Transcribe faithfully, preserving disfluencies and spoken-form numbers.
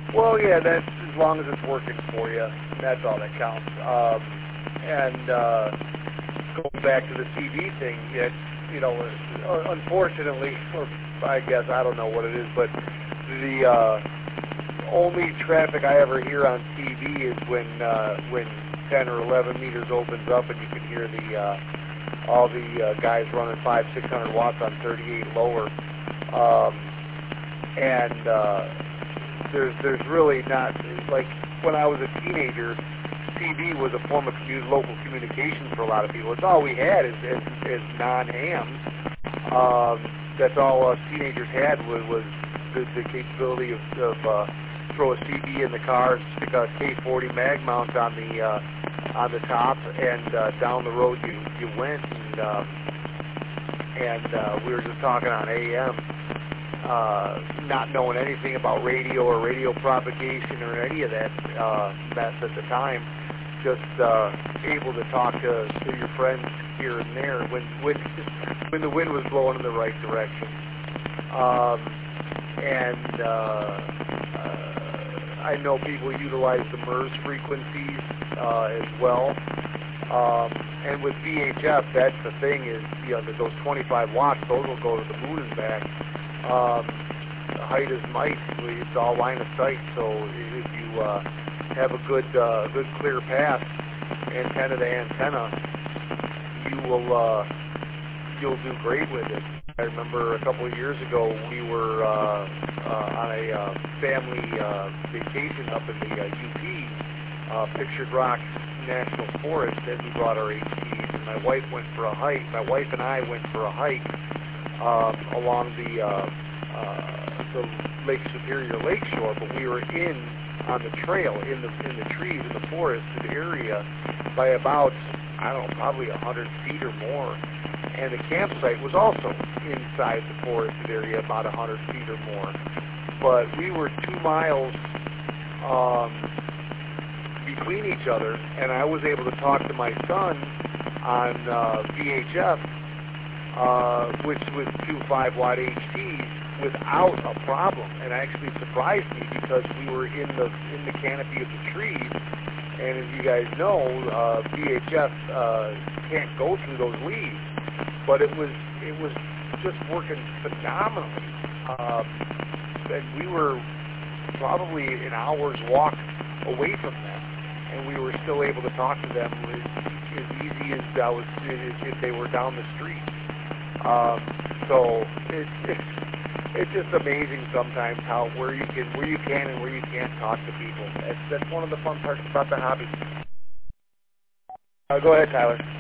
Well, yeah, that's as long as it's working for you. That's all that counts. Um, and uh, going back to the C B thing, it's, you know, uh, unfortunately, or I guess I don't know what it is, but the uh, only traffic I ever hear on T V is when uh, when ten or eleven meters opens up, and you can hear the uh, all the uh, guys running five, six hundred watts on thirty-eight lower, um, and uh, there's there's really not, like when I was a teenager, T V was a form of commu- local communication for a lot of people. It's all we had is as, as non-hams. Um, that's all us teenagers had was, was the, the capability of, of uh, throw a C D in the car, stick a K forty mag mount on the uh, on the top, and uh, down the road you you went. And um, and uh, we were just talking on A M, uh, not knowing anything about radio or radio propagation or any of that uh, mess at the time. Just uh, able to talk to, to your friends here and there when when when the wind was blowing in the right direction. Um, and uh, uh, I know people utilize the M E R S frequencies uh, as well. Um, and with V H F, that's the thing is, you know, that those twenty-five watts, those will go to the moon and back. Um, height is might. It's all line of sight. So if you uh, have a good, uh, good clear path, antenna to antenna, you will, uh, you'll do great with it. I remember a couple of years ago we were uh, uh, on a uh, family uh, vacation up in the uh, U P, uh, Pictured Rock National Forest, and we brought our H Ds. And my wife went for a hike. My wife and I went for a hike um, along the uh, uh, the Lake Superior Lakeshore, but we were in on the trail, in the in the trees, in the forested area, by about, I don't know, probably a hundred feet or more. And the campsite was also inside the forested area, about a hundred feet or more. But we were two miles um, between each other, and I was able to talk to my son on uh, V H F, uh, which with two five watt H Ts, without a problem. And actually surprised me because we were in the in the canopy of the trees, and as you guys know, uh, V H F uh, can't go through those leaves. But it was it was just working phenomenally, um, and we were probably an hour's walk away from them, and we were still able to talk to them as, as easy as I was if they were down the street. Um, so it's it's it's just amazing sometimes how where you can where you can and where you can't talk to people. That's that's one of the fun parts about the hobby. Uh, go ahead, Tyler.